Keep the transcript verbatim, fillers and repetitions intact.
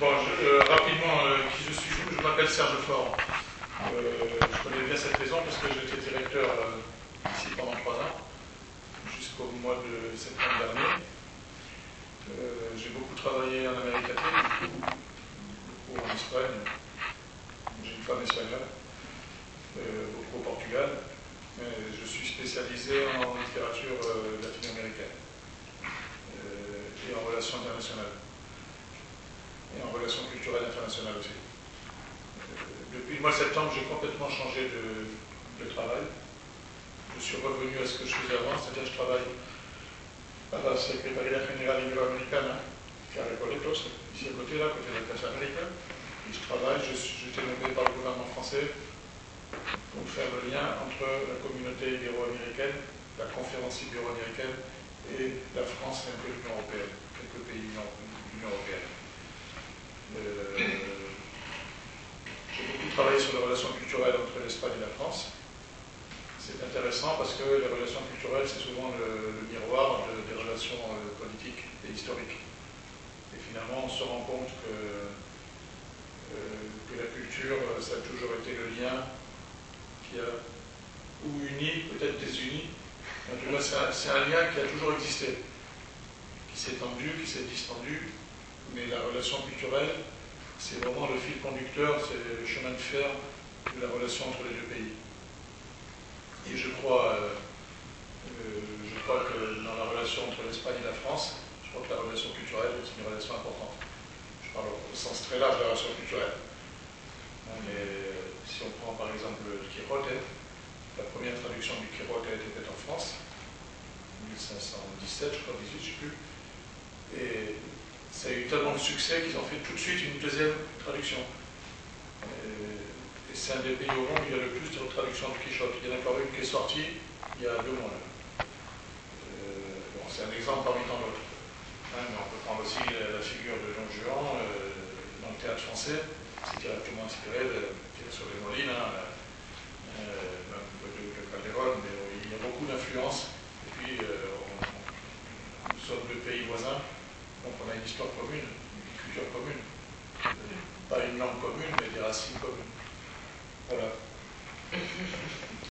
Bon, je, euh, rapidement, euh, qui je suis, je, je m'appelle Serge Faure. Euh, je connais bien cette maison parce que j'étais directeur euh, ici pendant trois ans, jusqu'au mois de septembre dernier. Euh, j'ai beaucoup travaillé en Amérique latine, beaucoup en Espagne. J'ai une femme espagnole, euh, beaucoup au Portugal. Mais je suis spécialisé en littérature euh, latino-américaine euh, et en relations internationales. Et en relations culturelles internationales aussi. Euh, depuis le mois de septembre, j'ai complètement changé de, de travail. Je suis revenu à ce que je faisais avant, c'est-à-dire que je travaille à la Secretaría General Iberoamericana, qui est à Recoletos, ici à côté, là, à côté de la Casa América. Et je travaille, j'étais nommé par le gouvernement français pour faire le lien entre la communauté ibéro-américaine, la conférence ibéro-américaine et la France et un peu l'Union européenne, quelques pays de l'Union européenne. Euh, j'ai beaucoup travaillé sur les relations culturelles entre l'Espagne et la France. C'est intéressant parce que les relations culturelles, c'est souvent le, le miroir de, des relations euh, politiques et historiques. Et finalement, on se rend compte que, euh, que la culture, ça a toujours été le lien qui a ou uni, peut-être désuni. En tout cas, c'est un, un lien qui a toujours existé, qui s'est tendu, qui s'est distendu. Mais la relation culturelle, c'est vraiment le fil conducteur, c'est le chemin de fer de la relation entre les deux pays. Et je crois, euh, euh, je crois que dans la relation entre l'Espagne et la France, je crois que la relation culturelle est une relation importante. Je parle au sens très large de la relation culturelle. Mais si on prend par exemple le Quijote, la première traduction du Quijote a été faite en France, en mille cinq cent dix-sept, je crois, dix-huit, je ne sais plus. Et ça a eu tellement de succès qu'ils ont fait tout de suite une deuxième traduction. Et c'est un des pays au monde où il y a le plus de traductions du Quichotte. Il y en a encore une qui est sortie il y a deux mois. Euh, bon, c'est un exemple parmi tant d'autres. Hein, mais on peut prendre aussi la, la figure de Don Juan euh, dans le théâtre français. C'est directement inspiré de, sur les Molines, hein, euh, un peu de, de Calderon, mais il y a beaucoup d'influences. Et puis, euh, on, on, nous sommes deux pays voisins. Donc on a une histoire commune, une culture commune. Pas une langue commune, mais des racines communes. Voilà.